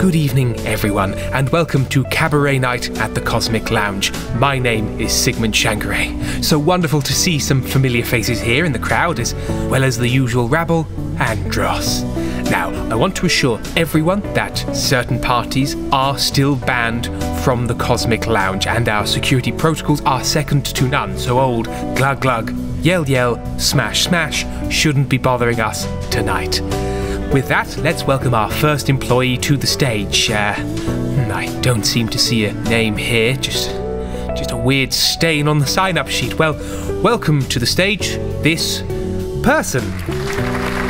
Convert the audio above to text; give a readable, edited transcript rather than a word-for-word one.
Good evening, everyone, and welcome to Cabaret Night at the Cosmic Lounge. My name is Sigmund Shangaray. So wonderful to see some familiar faces here in the crowd, as well as the usual rabble and dross. Now, I want to assure everyone that certain parties are still banned from the Cosmic Lounge, and our security protocols are second to none, so old glug glug, yell yell, smash smash shouldn't be bothering us tonight. With that, let's welcome our first employee to the stage. I don't seem to see a name here, just a weird stain on the sign-up sheet. Well, welcome to the stage, this person.